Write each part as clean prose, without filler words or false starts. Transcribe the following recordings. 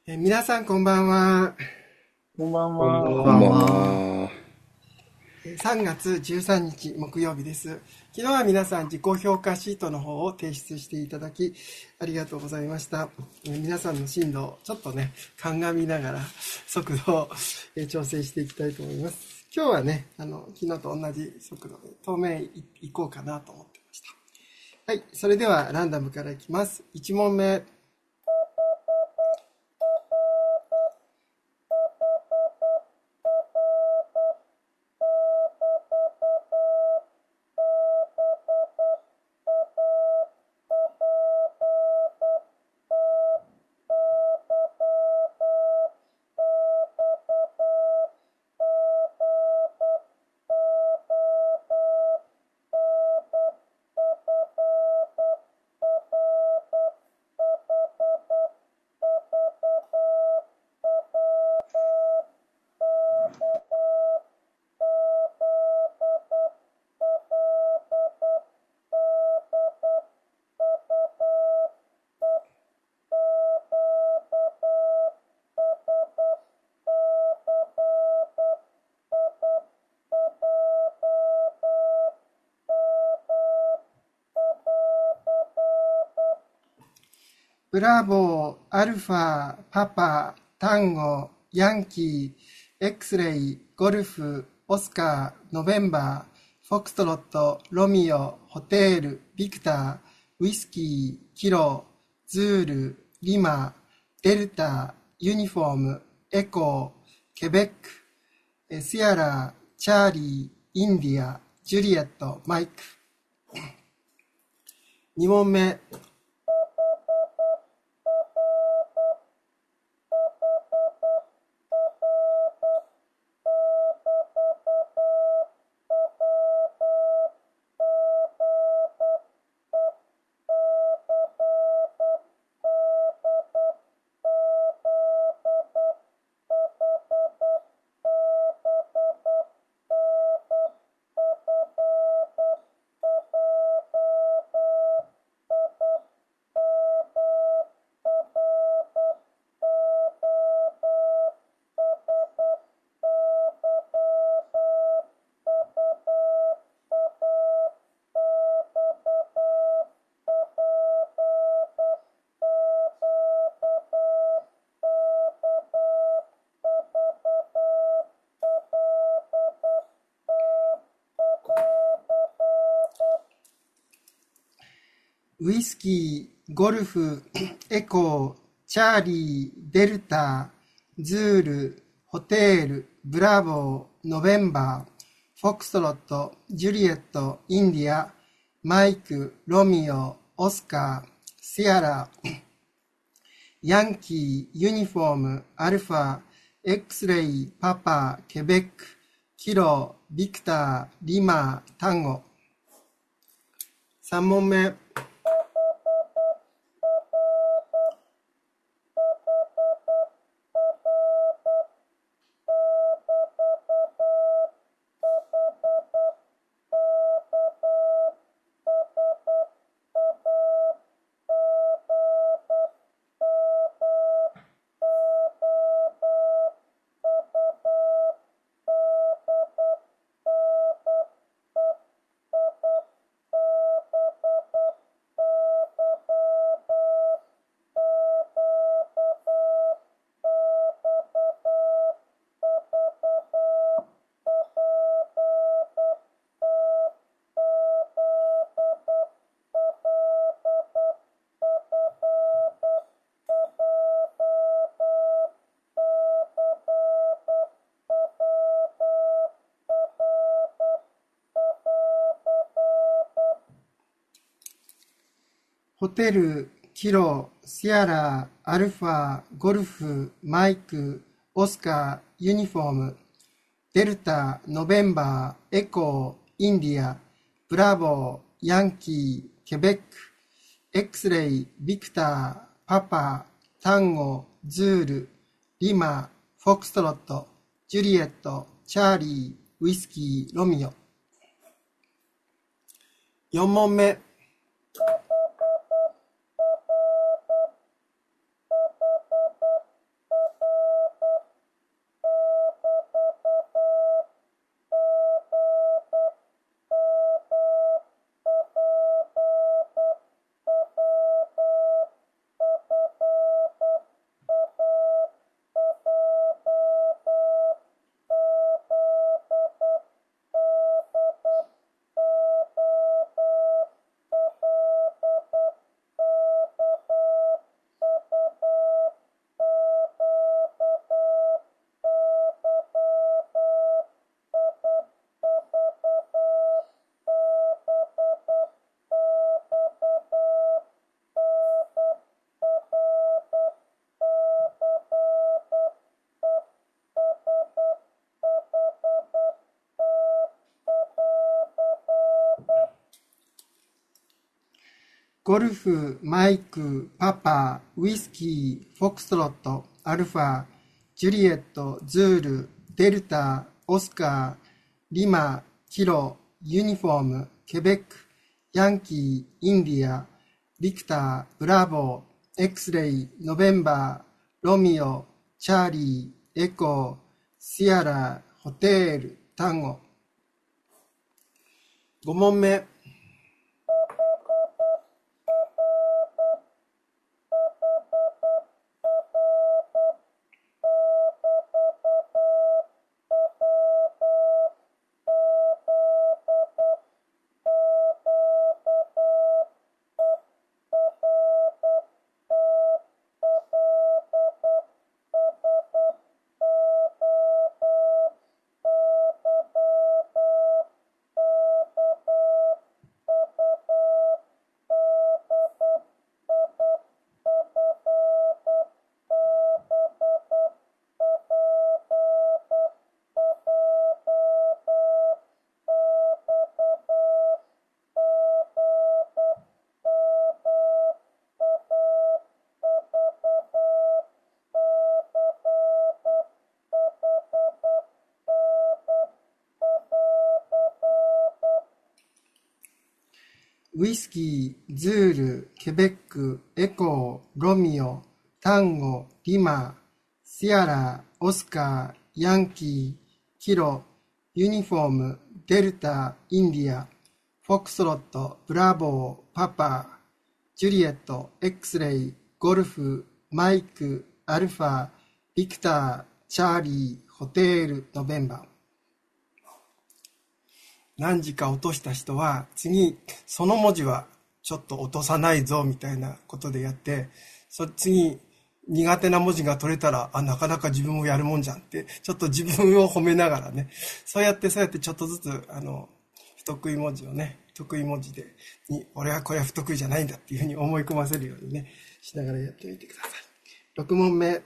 皆さんこんばんは。 こんばんこんばは。 んこんばんは。 は。 3月13日木曜日です。昨日は皆さん自己評価シートの方を提出していただきありがとうございました。皆さんの進路をちょっとね、鑑みながら速度を調整していきたいと思います。今日はね、昨日と同じ速度で当面行こうかなと思ってました。はい、それではランダムからいきます。1問目。ブラボー、アルファ、パパ、タンゴ、ヤンキー、エクスレイ、ゴルフ、オスカー、ノベンバー、フォクストロット、ロミオ、ホテール、ビクター、ウイスキー、キロ、ズール、リマ、デルタ、ユニフォーム、エコー、ケベック、シアラ、チャーリー、インディア、ジュリエット、マイク。2問目。ウイスキー、ゴルフ、エコー、チャーリー、デルタ、ズール、ホテール、ブラボー、ノベンバー、フォクストロット、ジュリエット、インディア、マイク、ロミオ、オスカー、シアラ、ヤンキー、ユニフォーム、アルファ、エクスレイ、パパ、ケベック、キロ、ビクター、リマ、タンゴ。3問目。ホテル、キロ、シアラ、アルファ、ゴルフ、マイク、オスカー、ユニフォーム、デルタ、ノベンバー、エコー、インディア、ブラボー、ヤンキー、ケベック、エクスレイ、ビクター、パパ、タンゴ、ズール、リマ、フォクストロット、ジュリエット、チャーリー、ウイスキー、ロミオ。4問目。 ゴルフ、マイク、パパ、ウイスキー、フォックストロット、アルファ、ジュリエット、ズール、デルタ、オスカー、リマ、キロ、ユニフォーム、ケベック、ヤンキー、インディア、ビクター、ブラボー、エクスレイ、ノベンバー、ロミオ、チャーリー、エコー、シアラ、ホテール、タンゴ。5問目。ウイスキー、ズール、ケベック、エコー、ロミオ、タンゴ、リマ、シアラ、オスカー、ヤンキー、キロ、ユニフォーム、デルタ、インディア、フォックスロット、ブラボー、パパ、ジュリエット、エクスレイ、ゴルフ、マイク、アルファ、ビクター、チャーリー、ホテール、ノベンバー。何時か落とした人は次その文字はちょっと落とさないぞみたいなことでやって、次苦手な文字が取れたらなかなか自分もやるもんじゃんってちょっと自分を褒めながらね、そうやってちょっとずつ不得意文字をね得意文字で俺はこれは不得意じゃないんだっていうふうに思い込ませるようにねしながらやってみてください。6問目。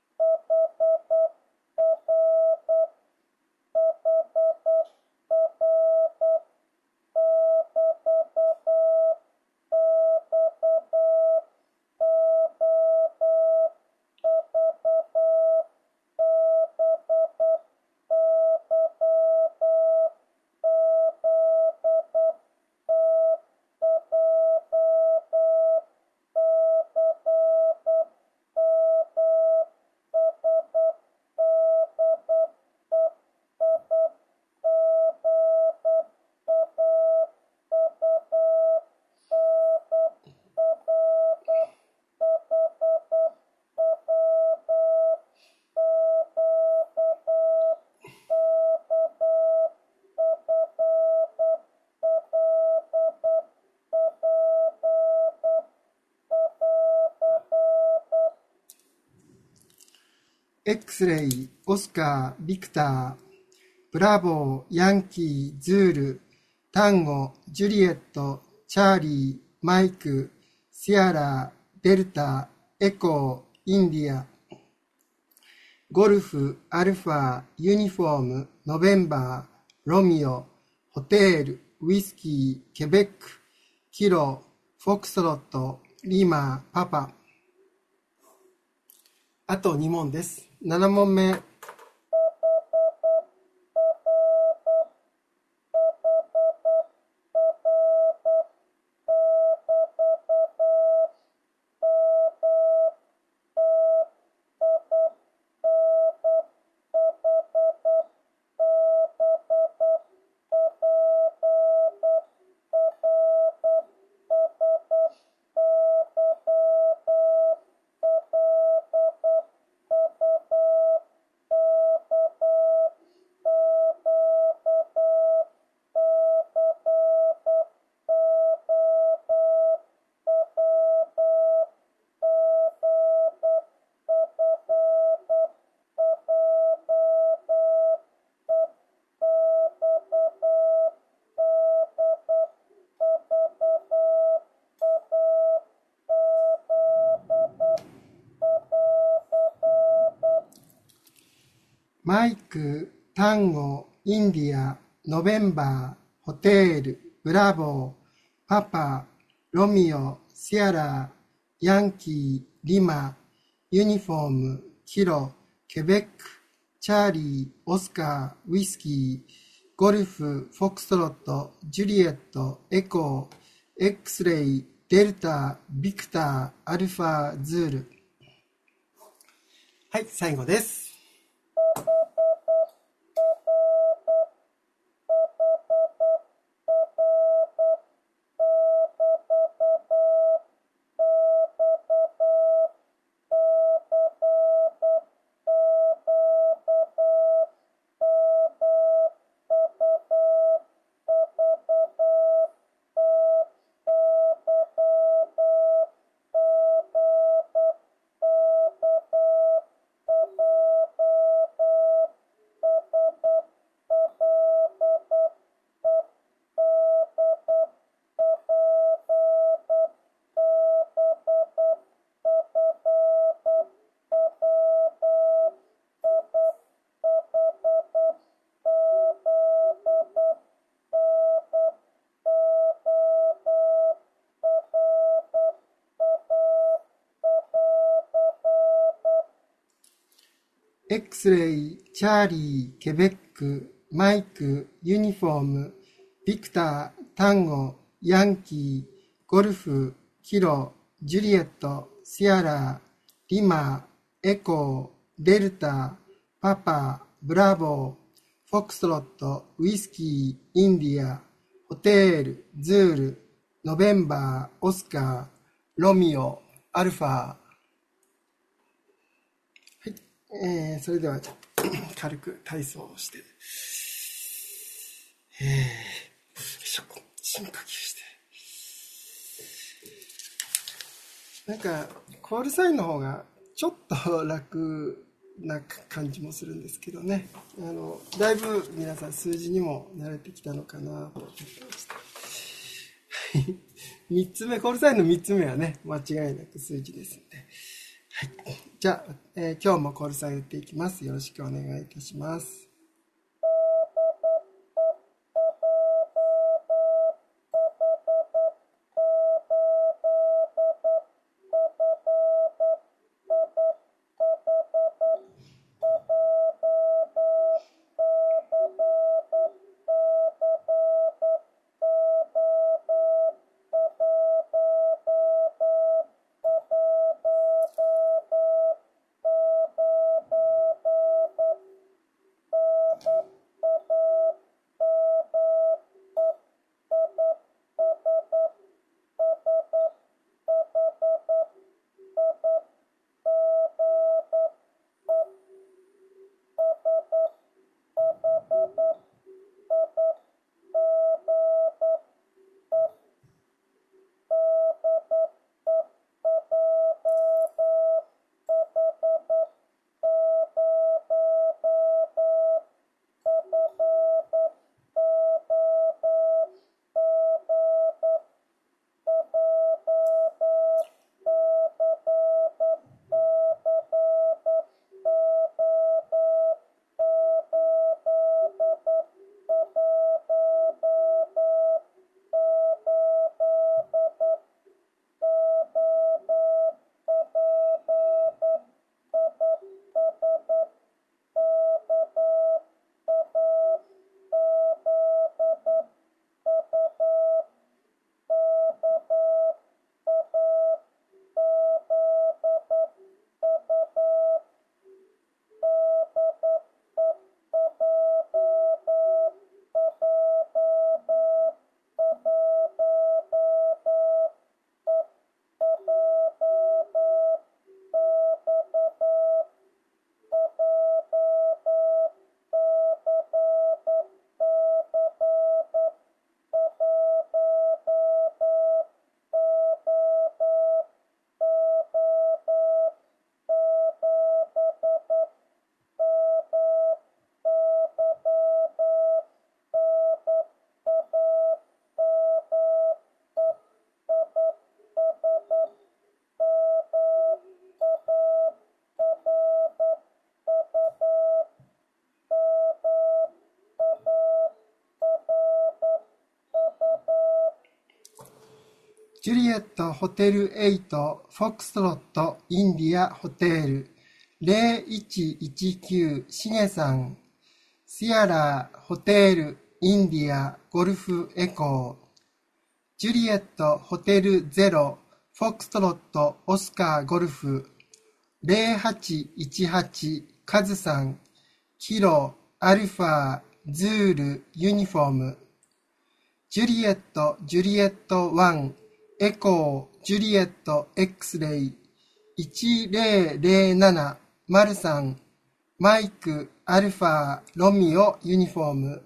エクスレイ、オスカー、ビクター、ブラボー、ヤンキー、ズール、タンゴ、ジュリエット、チャーリー、マイク、シアラ、デルタ、エコー、インディア、ゴルフ、アルファ、ユニフォーム、ノベンバー、ロミオ、ホテール、ウイスキー、ケベック、キロ、フォックスロット、リマ、パパ。あと2問です。7問目。マイク、タンゴ、インディア、ノベンバー、ホテール、ブラボー、パパ、ロミオ、 シアラ、ヤンキー、リマ、ユニフォーム、キロ、ケベック、チャーリー、オスカー、ウイスキー、ゴルフ、フォックストロット、ジュリエット、エコー、X レイ、デルタ、ビクター、アルファ、ズール。はい、最後です。X レイ、チャーリー、ケベック、マイク、ユニフォーム、ビクター、タンゴ、ヤンキー、ゴルフ、キロ、ジュリエット、シアラ、リマ、エコー、デルタ、パパ、ブラボー、フォックストロット、ウイスキー、インディア、ホテール、ズール、ノベンバー、オスカー、ロミオ、アルファ。それでは軽く体操をして、深呼吸して、なんかコールサインの方がちょっと楽な感じもするんですけどね、だいぶ皆さん数字にも慣れてきたのかなと思ってました。3つ目、コールサインの3つ目はね、間違いなく数字ですので、はい、じゃあ、今日もコールサイン打っていきます。よろしくお願いいたします。 ジュリエットホテル8フォックストロットインディアホテル0119シゲさんシアラホテルインディアゴルフエコージュリエットホテル0フォックストロットオスカーゴルフ0818カズさんキロアルファズールユニフォームジュリエット1エコージュリエット X レイ1007マルさんマイクアルファロミオユニフォーム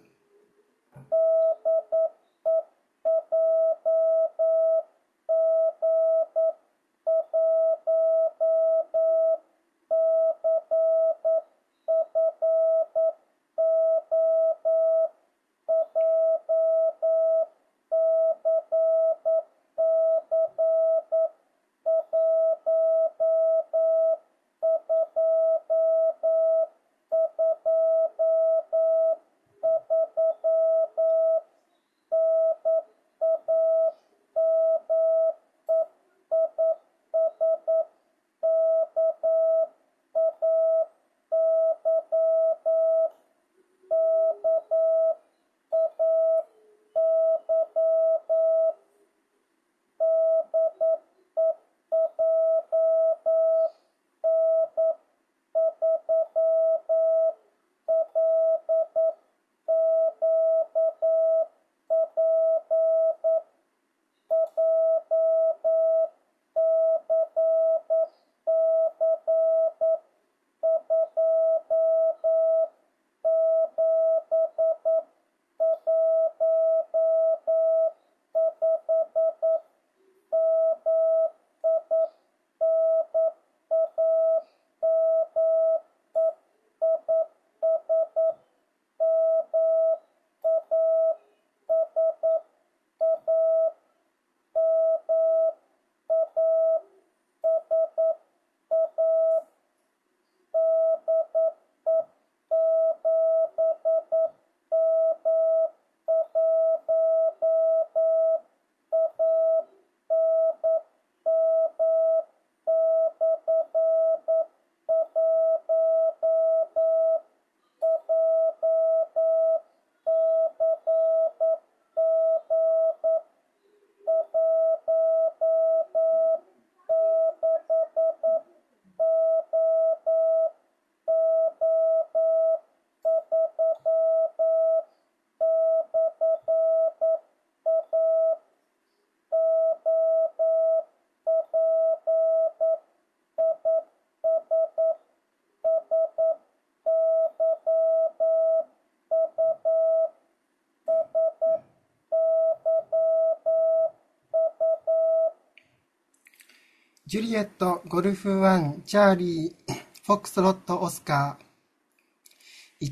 ジュリエットゴルフ1チャーリーフォックストロットオスカー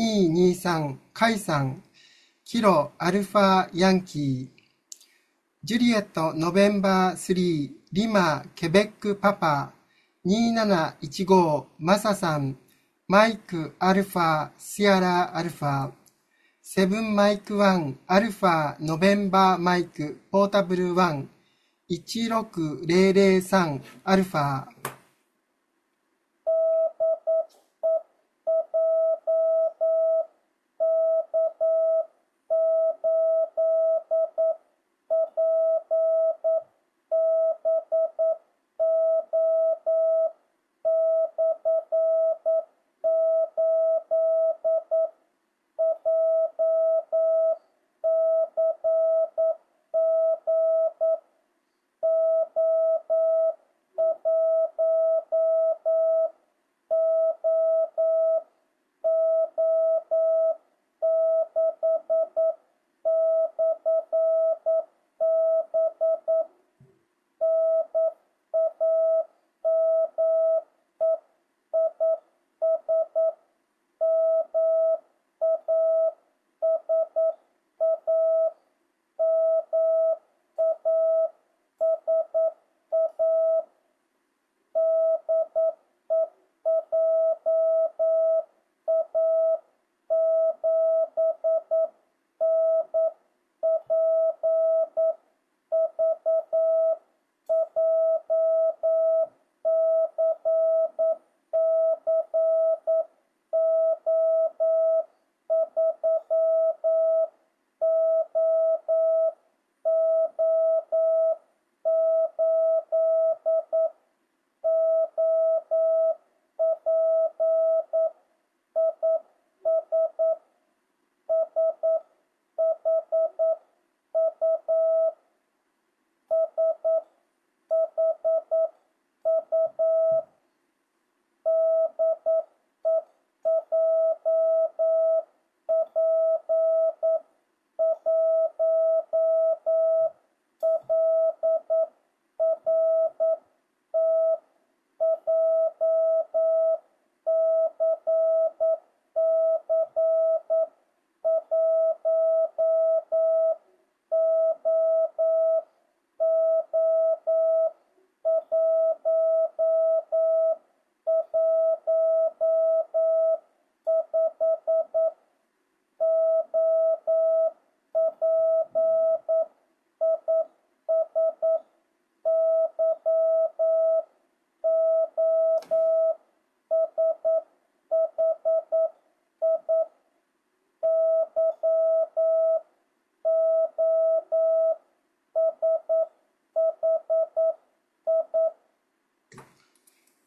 1223カイさんキロアルファヤンキージュリエットノベンバー3リマケベックパパ2715マサさんマイクアルファシアラアルファセブンマイク1アルファノベンバーマイクポータブル1 16003アルファ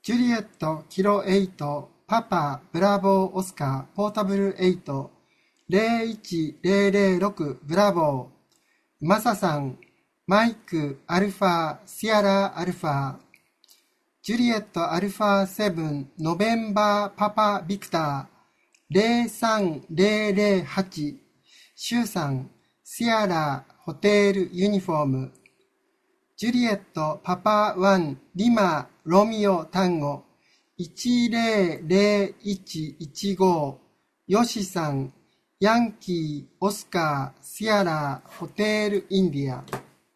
ジュリエット、キロ8、パパ、ブラボー、オスカー、ポータブル8、01006、ブラボー、マサさん、マイク、アルファ、シアラ、アルファ、ジュリエット、アルファ7、ノベンバー、パパ、ビクター、03008、シュウさん、シアラ、ホテル、ユニフォーム、ジュリエット、パパ1、リマ、ロミオ、タンゴ、100115、ヨシさん、ヤンキー、オスカー、シアラ、ホテル、インディア。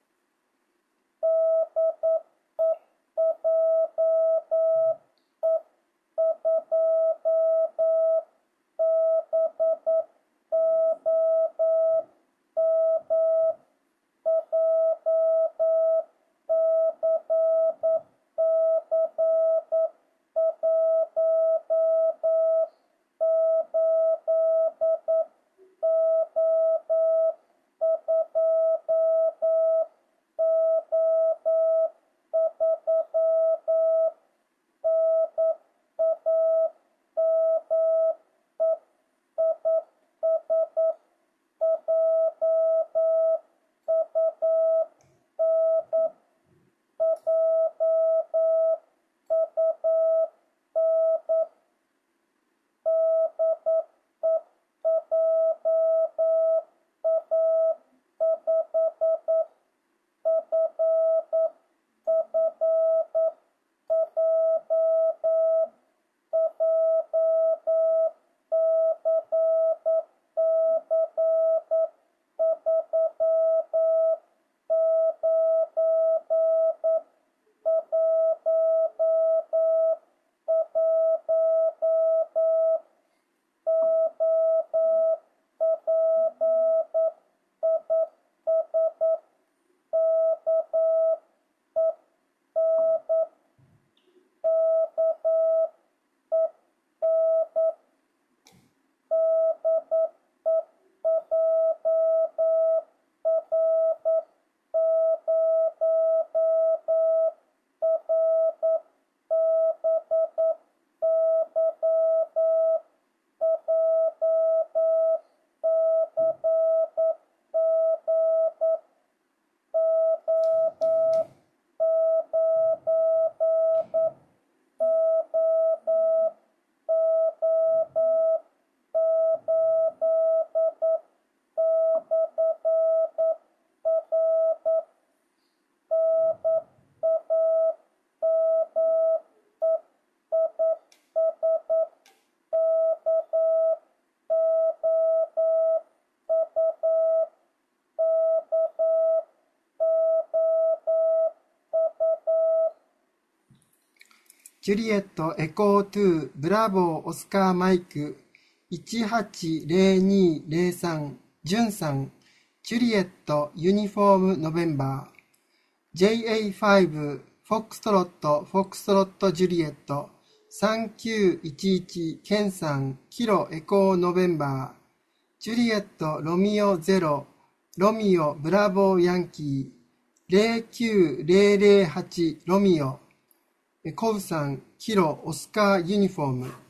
ジュリエット、エコー2、ブラボー、オスカー、マイク、180203、ジュンさん、ジュリエット、ユニフォーム、ノベンバー、JA5、フォックストロット、フォックストロット、ジュリエット、3911、ケンさん、キロ、エコー、ノベンバー、ジュリエット、ロミオ0、ロミオ、ブラボー、ヤンキー、09008、ロミオ、コウさん、キロ、オスカー、ユニフォーム。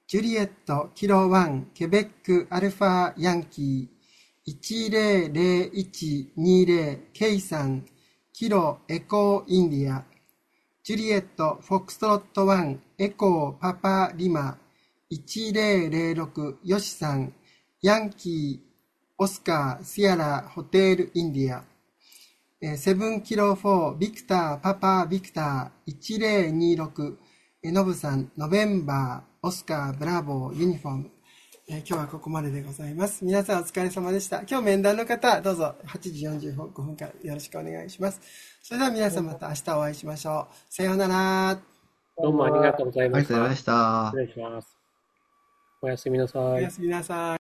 ジュリエット、キロ1、ケベック、アルファ、ヤンキー、100120、ケイさん、キロ、エコー、インディア、ジュリエット、フォックストロット1、エコー、パパ、リマ、1006、ヨシさん、ヤンキー、オスカー、シアラ、ホテル、インディア、7キロ4、ビクター、パパ、ビクター、1026、ノブさん、ノベンバー、オスカー、ブラボー、ユニフォーム。今日はここまででございます。皆さんお疲れ様でした。今日面談の方、どうぞ8時45分からよろしくお願いします。それでは皆さんまた明日お会いしましょう。さようなら。 どうもありがとうございありがとうございまました。 した。 失礼します。おやすみなさい。 おやすみなさい。